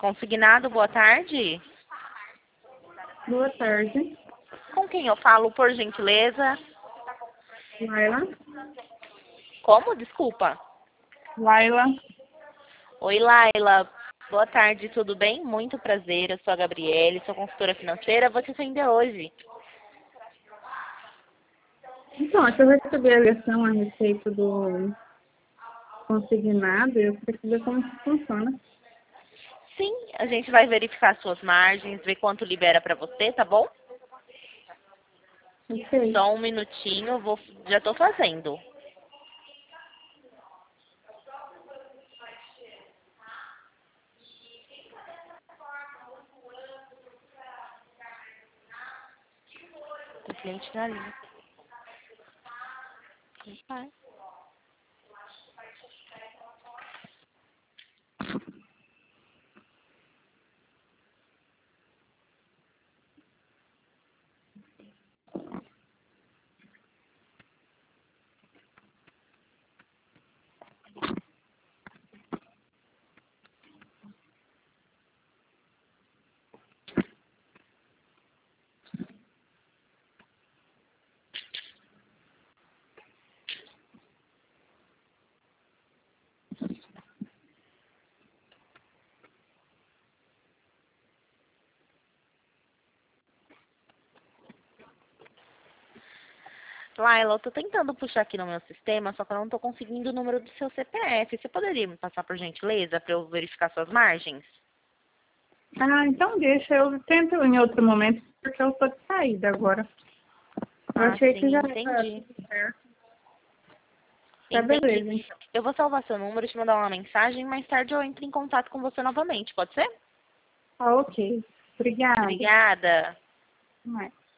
Consignado, boa tarde. Boa tarde. Com quem eu falo, por gentileza? Laila. Como? Desculpa. Laila. Oi, Laila. Boa tarde, tudo bem? Muito prazer, eu sou a Gabriele, sou consultora financeira. Vou te atender hoje. Então, é que eu recebi a ligação a respeito do consignado e eu queria saber como isso funciona. Sim, a gente vai verificar suas margens, ver quanto libera pra você, tá bom? Ok. Só um minutinho, já tô fazendo. O cliente na linha. Vai. Laila, eu tô tentando puxar aqui no meu sistema, só que eu não tô conseguindo o número do seu CPF. Você poderia me passar por gentileza para eu verificar suas margens? Ah, então deixa. Eu tento em outro momento, porque eu tô de saída agora. Eu achei que Sim, já era entendi. tudo certo. Tá, Entendi. beleza, então. Eu vou salvar seu número, te mandar uma mensagem, mais tarde eu entro em contato com você novamente, pode ser? Ah, ok. Obrigada. Obrigada. Até mais.